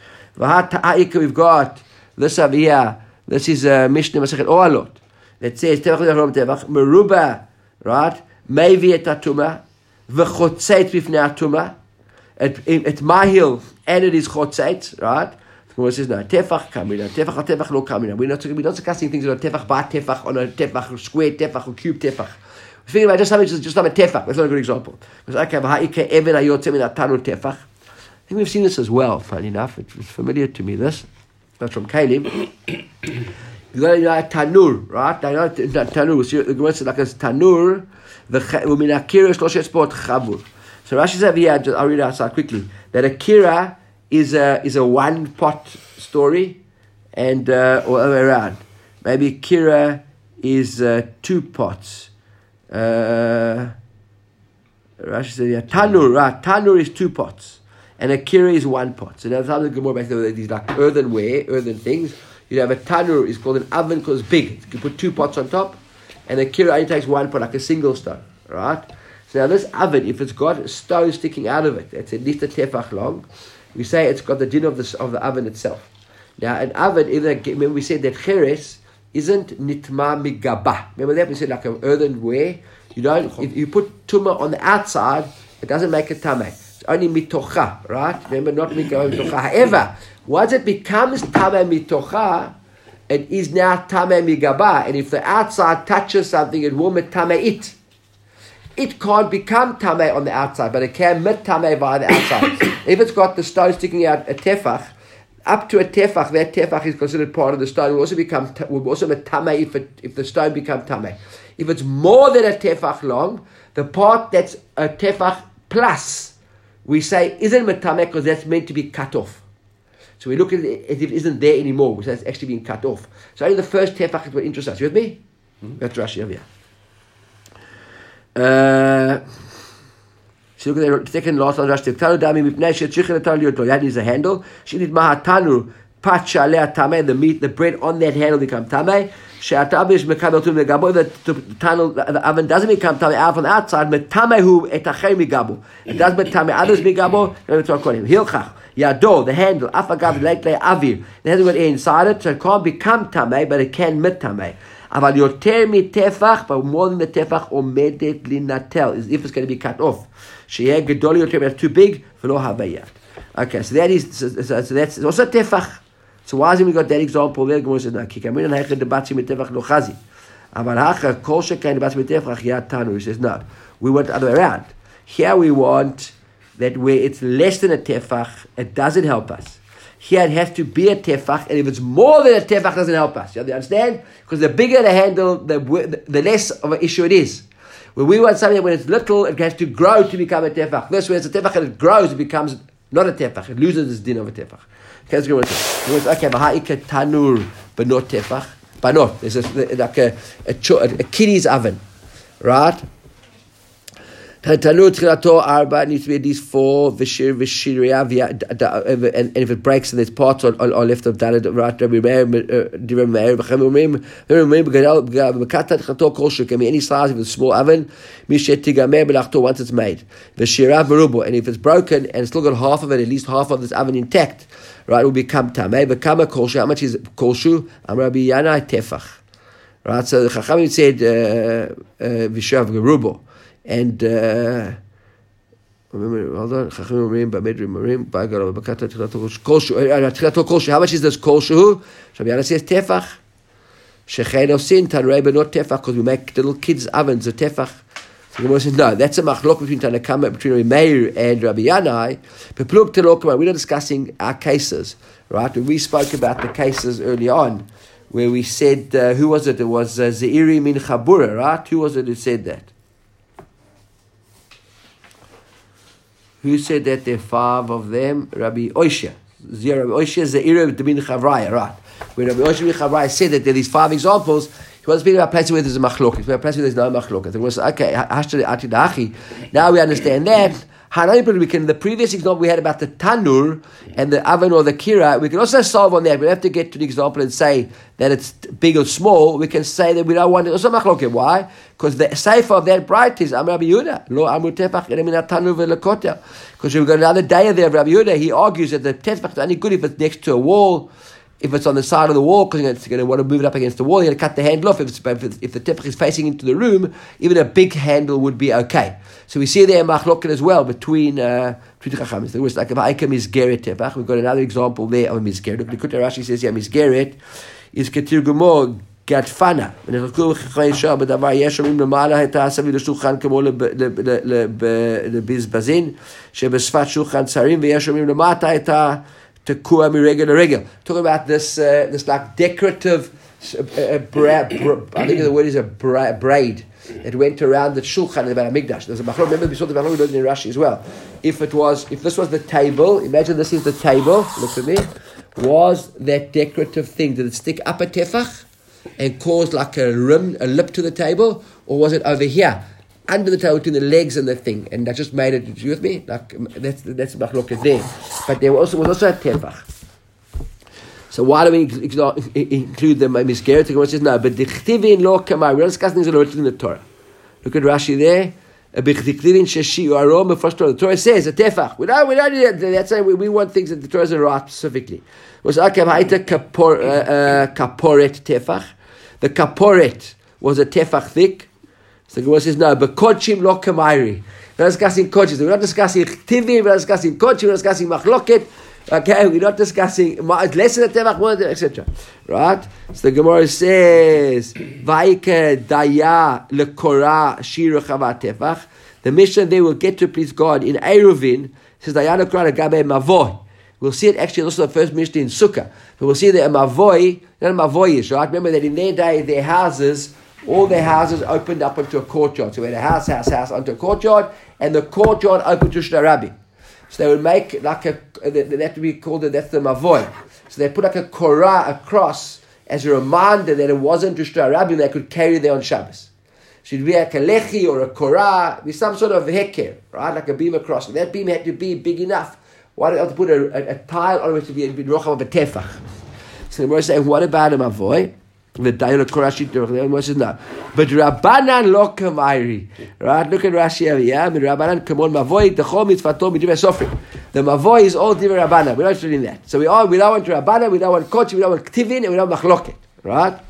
We've got this over here. This is a Mishnah Masechet Ohalot that says tefach rom tefach meruba. Right? Maybe et atuma, v'chotzeit b'fnei atuma, et mahil, and it is chotzeit, right? The Gemara says no, tefach kamina, tefach al tefach lo kamina. We're not we're not discussing things on a tefach by tefach, on a tefach square tefach or cube tefach. We're thinking about just something just not a tefach. That's not a good example. Because okay, v'ha'ike even ayotze min atanu tefach. I think we've seen this as well. Funny enough, it's familiar to me. This that's from Caleb. You got to know a tanur, right? I know tanur. So the Gemara says like a tanur. The umina kira shloshet spot chavur. So Rashi says here, I'll read it outside quickly. That a kira is a is a one pot story, and uh, or other way around. Maybe kira is uh, two pots. Uh, Rashi says yeah, tanur. Right, tanur is two pots, and a kira is one pot. So that's how the Gemara basically these like earthenware, earthen things. You have a tanur, is called an oven because it's big. You can put two pots on top, and a kira only takes one pot, like a single stone, right? So now this oven, if it's got a stone sticking out of it, it's at least a tefach long, we say it's got the din of the, of the oven itself. Now an oven, either, remember we said that cheres isn't nitma migaba. Remember that? We said like an earthenware. You don't, if you put tumah on the outside, it doesn't make a tameh. It's only mitocha, right? Remember, not migaba mitocha. However, once it becomes tameh mitocha, it is now tameh migaba. And if the outside touches something, it will metameh it. It can't become tameh on the outside, but it can metameh via the outside. If it's got the stone sticking out a tefach, up to a tefach, that tefach is considered part of the stone. Will also become will also be tamei if it, if the stone become tamei. If it's more than a tefach long, the part that's a tefach plus, we say isn't metame because that's meant to be cut off. So we look at it as if it isn't there anymore, which has actually been cut off. So only the first tefach is what interests us. You with me? Mm-hmm. That's Rashi over here. Uh, so look at the second last one. Rashi. Talu dami mipnei she'tzichel talu yoto. That is a handle. Shinit mahatanu pat shalei tamei. The meat, the bread on that handle become tamei. She'atabish mekabel tu megabo. The tunnel, the oven doesn't become tamei out from the outside. Metamehu etachei megabo. It does metame others megabo. Let me talk on him. Hilchach. Yado, the handle, afagav leitle avir. It hasn't got air inside it, so it can't become tamei, but it can mit tamei. Aval yoter mitefach, but more than the tefach omedet linatel, is if it's going to be cut off. Sheyeh gedol yoter, it's too big, v'lo havayat. Okay, so that is, so, so, so that's also tefach. So why hasn't we got that example there? Gemara says, no, kikamin and ha'echad debatzi mitefach lo chazi. Aval hacha kol shekain debatzi mitefach yat tanu. He says, no, we want the other way around. Here we want that where it's less than a tefach, it doesn't help us. Here it has to be a tefach, and if it's more than a tefach, it doesn't help us. You understand? Because the bigger the handle, the, the less of an issue it is. When we want something, when it's little, it has to grow to become a tefach. This, when it's a tefach and it grows, it becomes not a tefach. It loses its din of a tefach. Okay, let's go with it. Okay, v'ha'ika tanur, but not tefach. But not. There's a, like a, a, a, a kiddie's oven, right? Tanur tchilato arba needs to be at least four v'shir v'shiriya and if it breaks and there's parts on, on, on left of daled right Rabbi Meir Rabbi Meir v'chem umrim umrim b'katat tchilato kol shur can be any size if it's a small oven mishet tigamer b'lachto once it's made v'shirav merubo and if it's broken and it's still got half of it at least half of this oven intact right it will become tamei v'kama kol shur how much is kol shur am Rabbi Yanai tefach right so the Chachamim said v'shirav merubo. And uh, remember, hold on. Chachamim Marim, Bamedri Marim, Bagarov, Bakata, Tchilato Kolshu. Tchilato Kolshu. How much is this Kolshu? Rabbi Yana says tefach. Shechein osin tanrei, but not tefach, because we make little kids' ovens a tefach. So the Gemara says no. That's a machlok between Tanakama, between Rabbi Meir and Rabbi Yanai. But plug telokama. We're not discussing our cases, right? When we spoke about the cases early on, where we said uh, who was it? It was uh, Zeiri min Chabura, right? Who was it who said that? Who said that there are five of them? Rabbi Oishia. Zero Rabbi Oishia, Zeira Bin Chavraya, right. When Rabbi Oishia Bin Chavraya said that there are these five examples, he wasn't speaking about places where there's a machlok. He's speaking about places where there's no machlok. It was, okay, now we understand that. We can, the previous example we had about the tanur and the oven or the kira, we can also solve on that. We don't have to get to the example and say that it's big or small. We can say that we don't want it. Also machloket. Why? Because the sefer of that bright is Amar Rabbi Yehuda. Lo amru tefach eremin tanur v'lekotel. Because we've got another day there of Rabbi Yehuda. He argues that the tefach is only good if it's next to a wall. If it's on the side of the wall, because it's going to want to move it up against the wall, you're going to cut the handle off. If, it's, if, it's, if the tefach is facing into the room, even a big handle would be okay. So we see there machloket as well between uh, between the Chachamim. It was like a mizgeret tefach. We've got another example there of a mizgeret. The Likutei Rashi says, yeah, mizgeret is ketir gumor gadfana. ונחלקו בחכמי ישר בדבר יש שומעים למעלה הייתה סביב לשולחן כמו לבזבזין שבשפת שולחן צרים ויש שומעים למטה הייתה תקוע מרגל לרגל. Talking about this uh, this like decorative uh, bra, bra, I think the word is a bra, braid. It went around the shulchan in the Beit HaMikdash. There's a machlok. Remember, we saw the machlok we learned in Rashi as well. If it was, if this was the table, imagine this is the table. Look at me. Was that decorative thing? Did it stick up a tefach and cause like a rim, a lip to the table, or was it over here, under the table between the legs and the thing, and that just made it? You with me? Like that's that's machlok there. But there also was also a tefach. So why do we include them? Mizgeret? The Gemara says no, but the chtivin lo kamar. We're not discussing things that are written in the Torah. Look at Rashi there. B'chtivin sheshi u'arom. The first Torah, the Torah says a tefach. We don't, we don't. That's saying we, we want things that the Torah doesn't write specifically. It was okay. Ha'ita kaporet tefach. The kaporet was a tefach thick. So the Gemara says no, but kodshim lo kamayri. We're not discussing kodshim. We're not discussing chtivin. We're not discussing kodshim. We're not discussing machloket. Okay, we're not discussing it's less than a tefach, more than et cetera. Right? So the Gemara says, "Vaike daya lekora shiru chavat tefach." The mission they will get to please God in Eruvin says daya lekora gabe mavoy. We'll see it actually also the first Mishnah in Sukkah. But we'll see that a Mavoi, not a Mavoyish, right? Remember that in their day, their houses, all their houses opened up into a courtyard. So we had a house, house, house onto a courtyard, and the courtyard opened to Shna Rabbi. So they would make like a, that would be called, that's the Mavoi. So they put like a Korah across as a reminder that it wasn't to Shna Rabbi, they could carry there on Shabbos. Should be like a lechi or a korah, be some sort of heker, right? Like a beam across. And that beam had to be big enough. Why did I have to put a, a, a tile on it to be in rocham of a tefach? So the Gemara saying, what about a mavoy? The dialogue korah sheet. The Gemara says no. But Rabbanan lo kamairi, right? Look at Rashi over here. But Rabbanan kamon mavoy dechol mitzvato midivei sofrim. The mavoy is all divrei Rabbanan. We're not interested in that. So we all we don't want Rabbanan, we don't want kochi, we don't want ktivin, and we don't want machloket, right?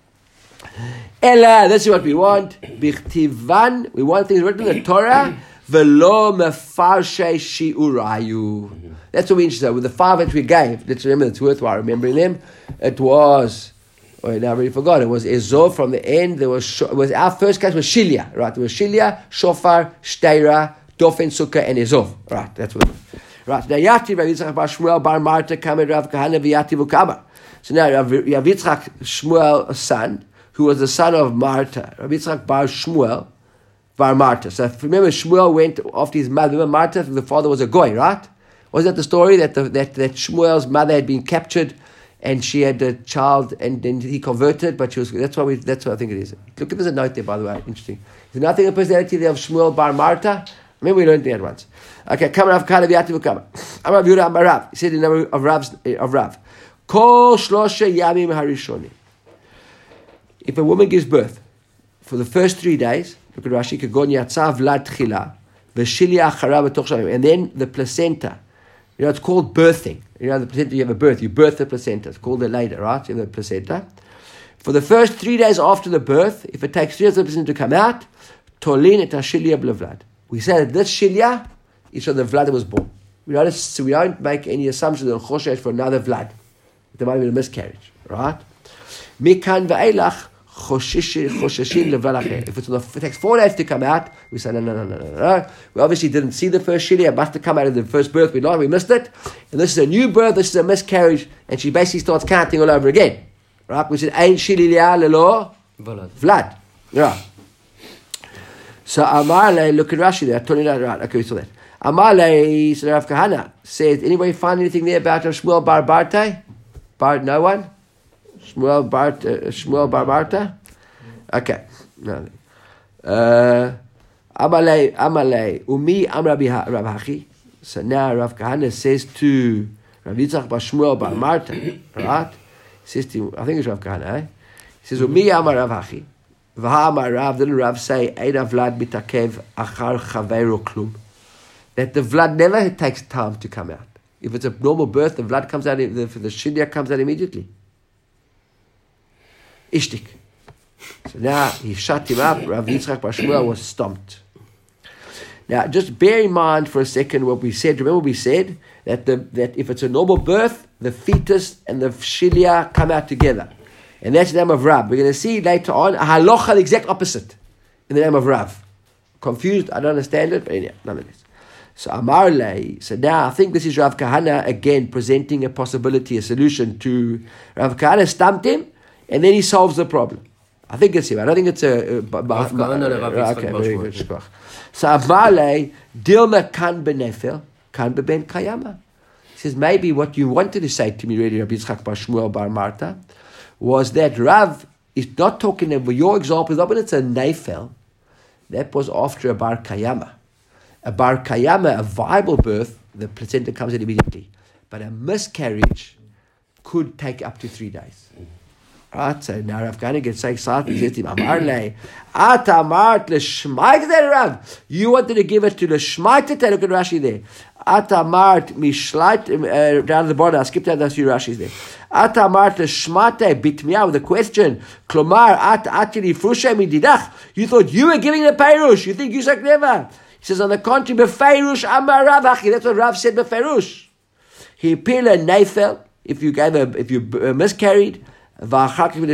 Ella, this is what we want. Bichtivan, we want things written in the Torah. Velo mefarshe shiurayu. That's what we interested with the five that we gave. Let's remember, it's worthwhile remembering them. It was, oh, now I already forgot. It was Ezov from the end. There was, it was our first case was Shilia, right? There was Shilia, Shofar, Shteira, Dofen, Sukkah, and Ezov. Right, that's what it was. Right. Now Yati, Rav Yitzchak bar Shmuel bar Marta, Kamed Rav Kahana v'Yati v'Kama. So now Rav Yitzchak Shmuel's son, who was the son of Marta, Rav Yitzchak bar Shmuel bar Marta. So remember, Shmuel went after his mother. Remember, Marta, the father was a goy, right? Wasn't that the story that the, that that Shmuel's mother had been captured, and she had a child, and then he converted, but she was. That's why we. That's what I think it is. Look at there's a note there, by the way. Interesting. There's nothing in the personality there of Shmuel bar Marta. Remember, we learned that once. Okay, come Rav Kahana v'Yati v'Kama. Amar Rav Yehuda Amar Rav. He said the number of Ravs of Rav. Kol shlosha yamim harishonim. If a woman gives birth for the first three days, look at Rashi, kagon yatsa vlad tchila, v'shilia achara b'toch shamim, and then the placenta. You know, it's called birthing. You know, the placenta, you have a birth, you birth the placenta. It's called the later, right? You have the placenta. For the first three days after the birth, if it takes three days for the placenta to come out, tolin et hashilia b'levlad. We say that this shilia is from the vlad that was born. We don't, so we don't make any assumptions on choshesh for another vlad. There might be a miscarriage, right? Mikan v'eilach chosheshin levlad acher. If it takes four days to come out, we say no, no, no, no, no, no. We obviously didn't see the first shilia. It must have come out of the first birth. We not, we missed it. And this is a new birth. This is a miscarriage, and she basically starts counting all over again, right? We said ein shilia lelo vlad, yeah. So Amarle, look at Rashi there. Turning that right. Okay, we saw that. Amarle, so Rav Kahana says, anybody find anything there about Shmuel bar Barta? Bar, no one? Shmuel bar, uh, Shmuel bar Barta? Okay. No. Uh, Amarle, Amarle, Umi Amrabi Rav Hachi. So now Rav Kahana says to Rav Yitzchak bar Shmuel bar Marta, right? He says to, I think it's Rav Kahana, eh? He says, Umi Amar Rav Hachi. V'ha'amar Rav, didn't Rav say, Eina vlad mitakev achar chaveru klum? That the vlad never takes time to come out. If it's a normal birth, the vlad comes out, the, the shinya comes out immediately. Ishtik. So now he shut him up. Rav Yitzchak bar Shmuel was stumped. Now, just bear in mind for a second what we said. Remember we said that the that if it's a normal birth, the fetus and the shinya come out together. And that's the name of Rav. We're going to see later on a halacha, the exact opposite, in the name of Rav. Confused? I don't understand it, but anyway, nonetheless. So Amar Lei. So now I think this is Rav Kahana again presenting a possibility, a solution to Rav Kahana. Stumped him, and then he solves the problem. I think it's him. I don't think it's a. Uh, Rav Kahana, Rav Yitzchak okay, very good. So Amar Lei, Dilma kan benefel, kan beben kayama. He says maybe what you wanted to say to me, really, Rabbi Yitzchak bar Shmuel bar Marta, was that Rav is not talking about your example, is not when it's a Neifel. That was after a Bar Kayama. A Bar Kayama, a viable birth, the placenta comes in immediately. But a miscarriage could take up to three days. Right, so now Rav Kahana gets so excited, he says to him, Amar le, Ata amart l'shmaik there, Rav. You wanted to give it to l'shmaik, look at Rashi there. Ata amart mishlait, uh, down at the bottom, I skipped out those few Rashis there. Ata amart l'shmate bitmiya, with a question, Klomar, at atili frusha mididach. You thought you were giving the peirush, you think you're so clever. He says, on the contrary, befeirush amar Rav Hachi. That's what Rav said, befeirush. He appeared a neifel, if you gave a, if you uh, miscarried, we can assume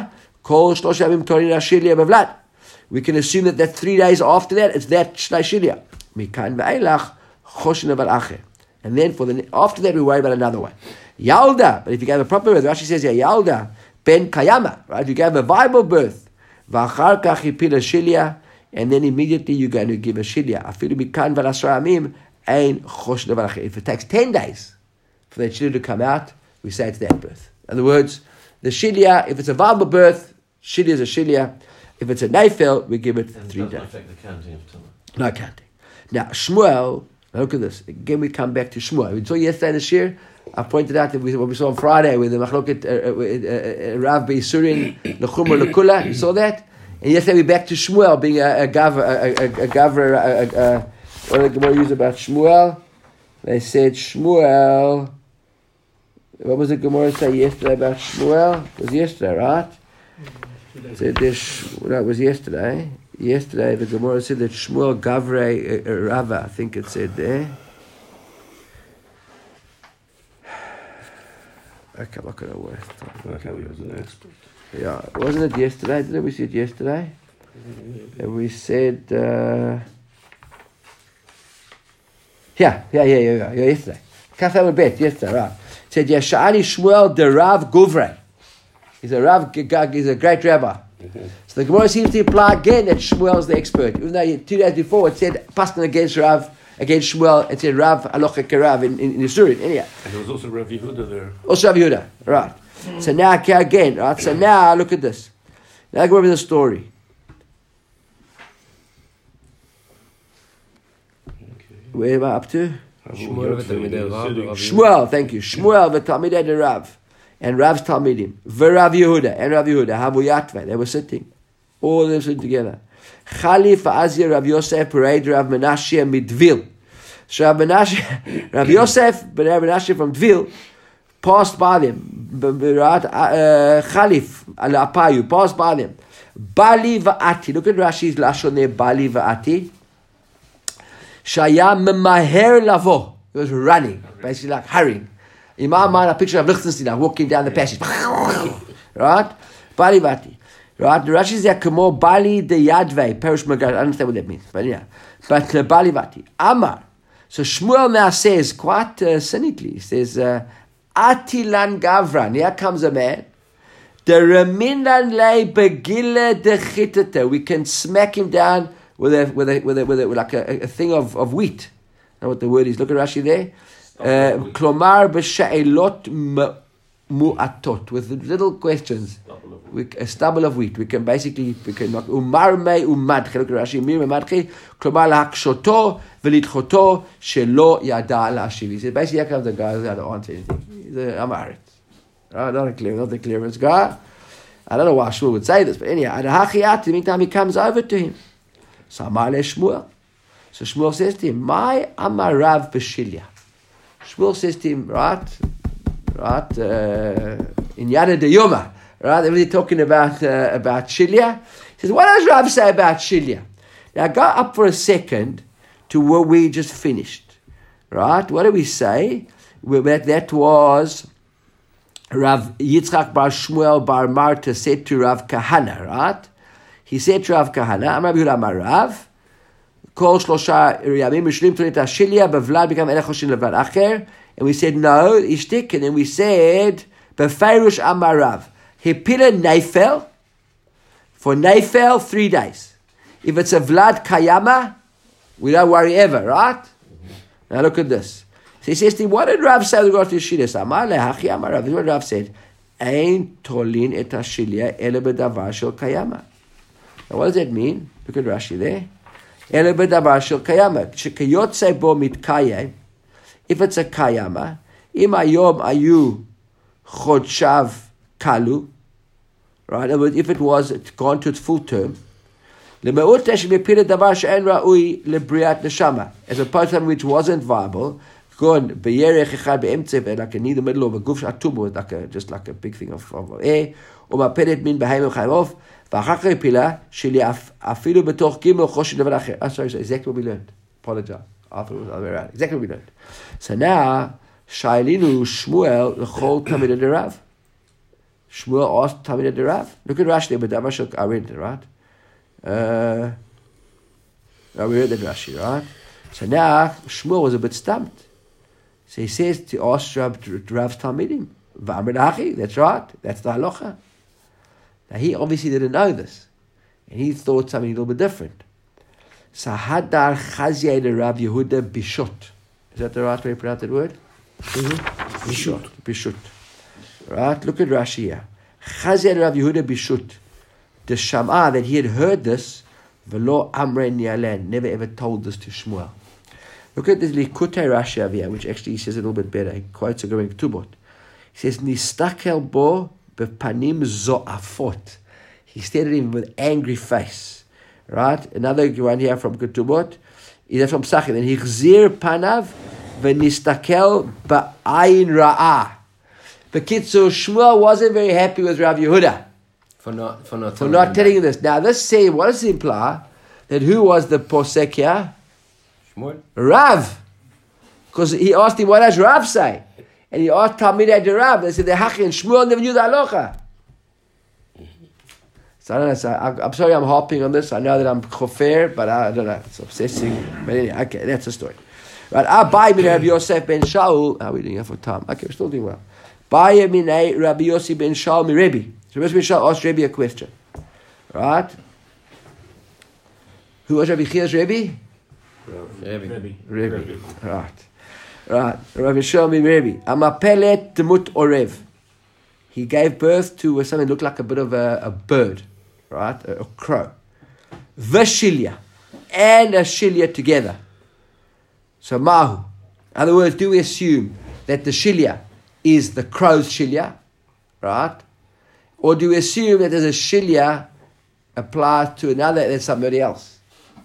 that that three days after that, it's that shilya. And then for the after that, we worry about another one. Yalda, but if you gave a proper birth, Rashi says, yeah, Yalda, ben Kayama, right? You gave a viable birth. V'achar kach hipila shilya, and then immediately you're going to give a shilya. Afilu mikan v'lasra amim, ein chosh levarach. If it takes ten days for that shilya to come out, we say it's that birth. In other words, the shilya, if it's a viable birth, shilya is a shilya. If it's a neifel, we give it And three it doesn't days. affect the counting of Tumah. No counting. Now, Shmuel, look at this. Again, we come back to Shmuel. We saw yesterday in the Shir, I pointed out that we, what we saw on Friday with the Machloket uh, uh, uh, Rav Beisurin, Lechumra Lekula. You saw that? And yesterday we're back to Shmuel being a, a Gavra, a, a, a Gavra, a, a, a, what did the Gemara use about Shmuel? They said Shmuel, what was the Gemara say yesterday about Shmuel? It was yesterday, right? It said this, that was yesterday. Yesterday, the Gemara said that Shmuel Gavre uh, uh, Rava, I think it said there. Okay, look at it worth. Okay, he was an expert. Yeah, wasn't it yesterday? Didn't we see it yesterday? And we said, uh, yeah, yeah, yeah, yeah, yeah, yeah yesterday. Kafel bet yesterday, right? It said Yashani Shmuel de Rav Guvre. He's a Rav, he's a great rabbi. Mm-hmm. So the Gemara seems to imply again that Shmuel is the expert. Even though two days before it said Paskin against Rav, against Shmuel, it said Rav Alocha Kerav in, in, in the Surin. Anyhow. And there was also Rav Yehuda there. Also Rav Yehuda, right. So now, okay, again, right, so now look at this. Now go over the story. Okay. Where am I up to? Shmuel v'talmidei Rav, Sitting- Rav Shmuel, thank you. Shmuel v'talmidei de Rav. And Rav's Talmidim. V'Rav Yehuda. And Rav Yehuda. Habu Yatve. They were sitting. All of them sitting together. Chalif Azir Rav Yosef Parade Rav Menashe Midvil. So Rav Menashe, Rav Yosef, but Rav Menashe from Dvil, passed by them. Chalif al Apayu, passed by them. Bali va'ati. Look at Rashi's lashon there. Bali va'ati. Shaya memaher lavo. He was running, basically like hurrying. In my mind, a picture of Liechtenstein walking down the passage. Right? Bali va'ati. Right? The Rashi is there, Kamo Bali de Yadve, Perish Magar. I don't understand what that means, but yeah. But uh, Bali va'ati. Amar. So Shmuel now says, quite uh, cynically, he says, uh, Atilan Gavran. Here comes a man. The Reminan le begile de chitete. We can smack him down with a with a with a, with, a, with like a, a thing of, of wheat. Know what the word is? Look at Rashi there. Klomar b'she'elot mu'atot, with little questions. We, a stubble of wheat. We can basically we can knock umar me umadche. Look at Rashi. Mir umadche. Klomar lahakshoto v'litchoto shelo yada la'ashiv. He said basically, here comes the guy who doesn't answer anything. He's a Amarit. Right, not a clear, not the clearest guy. I don't know why Shmuel would say this, but anyhow, the meantime he comes over to him. So Amar le Shmuel. So Shmuel says to him, "My Amarav b'shilya." Shmuel says to him, right, right, uh, in Yada de Yoma, right? They're really talking about uh, about shilya. He says, "What does Rav say about shilya?" Now go up for a second to where we just finished, right? What do we say? We, that that was. Rav Yitzchak bar Shmuel bar Marta said to Rav Kahana, right? He said to Rav Kahana, Amar B'Yehuda Amar Rav, Kol Shlosha Yamim Mishlim Tonit HaShilya B'Vlad B'Kam Elech Hoshin Levad Acher, and we said no, Ishtik, and then we said B'Feirush Amar Rav, Hepila Neifel, for Neifel three days. If it's a Vlad Kayama, we don't worry ever, right? Mm-hmm. Now look at this. So he says to him, what did Rav say with regard to Shilya? Amar lehachi amar Rav. This is what Rav said. Ein tolin et ha-shilya ele b'davar shel kayama. Now what does that mean? Look at Rashi there. Ele b'davar shel kayama. Shekayotze bo mitkayem. If it's a kayama, im ayom ayu chodshav kalu, right? If it was gone to its full term, lemeut shemipila davar she'en ra'ui lebriat neshama, as opposed to something which wasn't viable. Gone beyerech echad beemtze, like in the middle of a guf atum, like a just like a big thing of, of air. Uma pedet min beheim chayrof. V'achar pila sheli afilu betoch gimel choshin levad acher. Ah, sorry, sorry, exactly what we learned. Apologize. I thought it was the other way around. Exactly what we learned. So now shailinu Shmuel lechol tamid de Rav. Shmuel asked tamid de Rav. Look at Rashi there, but that was I read it right. Uh, I read that Rashi right. So now Shmuel was a bit stumped. So he says to ask Rav, Rav's Talmidim, V'amr Hachi, that's right, that's the halacha. Now he obviously didn't know this, and he thought something a little bit different. So Hadar Chazia de Rav Yehuda Bishut. Is that the right way to pronounce that word? Mm-hmm. Bishut. Bishut. Right, look at Rashi here. Chazia de Rav Yehuda Bishut. The Shama, that he had heard this, V'lo Amre Ni'alen, never ever told this to Shmuel. Look at this Likutei Rashi over here, which actually he says a little bit better. He quotes a Gemara Ketubot. He says, Nistakel bo bepanim zo'afot. He stared at him with angry face. Right? Another one here from Ketubot. Is from Sachin. And Hichzir panav v'nistakel ba'ayin ra'ah. Bekitzu, Shmuel wasn't very happy with Rav Yehuda. For not, for not, For not telling him this. Now, this say, what does it imply? That who was the posek here? Shmuel? Rav. Because he asked him, what does Rav say? And he asked Talmidei de Rav. They said, the Hachi, and Shmuel never knew the halacha. So I don't know. So I, I'm sorry I'm harping on this. I know that I'm chofer, but I, I don't know. It's obsessing. But anyway, okay, that's the story. Right. Abai min Rabbi Yosef ben Shaul. How are we doing here for time? Okay, we're still doing well. Abai min Rabbi Yosef ben Shaul mi Rebbe. So Rabbi Shaul asked Rebbe a question. Right? Who was Rabbi Chia's Rebbe? Rebbe. Rebbe. Rebbe. Right. Right. Rabbi Shaul mi Rebbe. Amapelet demut orev. He gave birth to something that looked like a bit of a, a bird. Right? A, a crow. Vashilya. And a shilya together. So mahu. In other words, do we assume that the shilya is the crow's shilya? Right? Or do we assume that there's a shilya applied to another that's somebody else?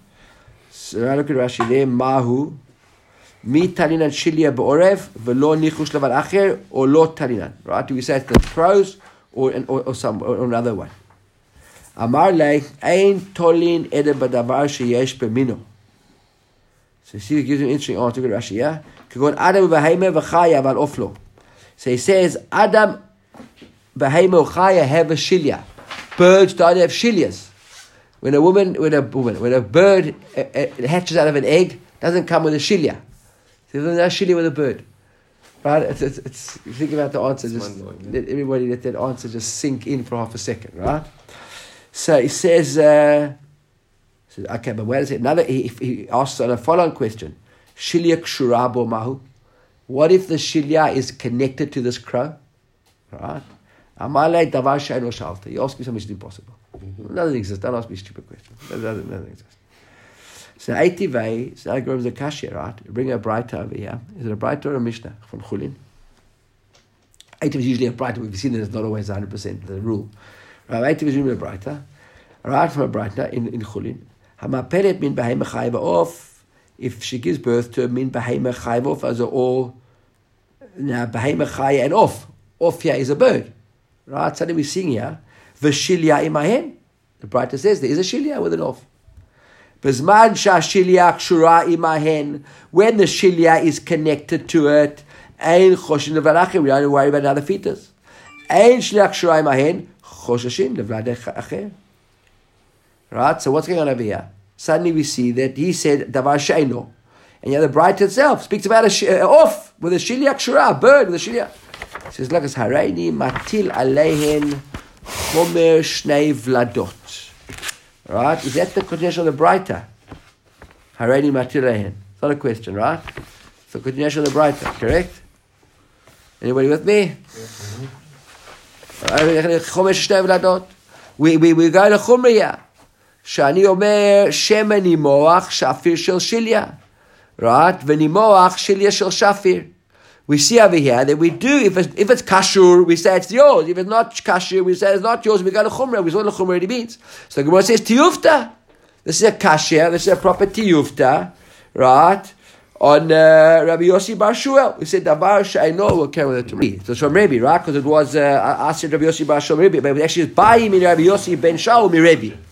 So I look at Rashi there. Mahu. Mi talinan shilya ba'orev v'lo nichush levar acher or lo talinan. Right? Do we say it's the crows or, or, or, some, or another one? Amar lei ein tolin ede b'davar sheyesh b'mino. So see, he gives an interesting answer to Rashi, yeah? Kagon Adam v'heime v'chaya v'al oflo. So he says, Adam v'heime v'chaya have a shilya. Birds don't have shilyas. When a woman, when a woman, when a bird uh, uh, hatches out of an egg, doesn't come with a shilya. So there's no shilya with a bird. Right? It's, it's, it's, you think about the answer, just let everybody let that answer just sink in for half a second, right? So he says, uh, So, okay, but where is it? Another, he, he asks on a follow-on question. Shilya kshura bo mahu. What if the shilya is connected to this crow? Right? Amalei davar she'eino shalta. You ask me something which is impossible. Mm-hmm. Nothing exists. Don't ask me stupid questions. Nothing, nothing exists. So eighty-vay, so I go over the kashya, right? Bring a brighter over here. Is it a brighter or a mishnah from Chulin? eighty is usually a brighter. We've seen that it's not always one hundred percent the rule. Right? eighty is usually a brighter. Right, from a brighter in, in Chulin. Hamapelet min behema chayva off. If she gives birth to a min behema chayva off, as a all now behema chaya and off. Off here is a bird. Right? Suddenly we're seeing here v'shilya imahen. The brighter says there is a shilya with an off. Bezman sha shilya kshura imahen. When the shilya is connected to it, ein choshin levarachim. We don't worry about another fetus. Ein shilya kshura imahen choshashin levar acher. Right? So what's going on over here? Suddenly we see that he said davar she'eino, and yet the bride itself speaks about a sh- uh, off with a shilya kshura, a bird with a shilya. It says, "Look, it's hareini matil aleihen chomer shnei vladot." Right? Is that the continuation of the brayta? Hareini matil aleihen. It's not a question, right? It's the continuation of the brayta, correct? Anybody with me? Chomer shnei vladot. We we we go to chumriya. שאני אומר שמן נימוח שפיר של שיליה. Right? ונימוח שיליה של שפיר. We see over here that we do, if it's, if it's kashur, we say it's yours. If it's not kashur, we say it's not yours. We go to chumrah. We saw what chumrah really means. So the Gemara says tiyufta. This is a kashir. This is a proper tiyufta. Right? On uh, Rabbi Yossi Bar Shuel. We said davar she'eino will carry with it to me. So it's from Rebbe, right? Because it was, uh, I said Rabbi Yossi Bar Shuel Rebbe, but it was actually by me Rabbi Yossi ben Shaul mi Rebbe.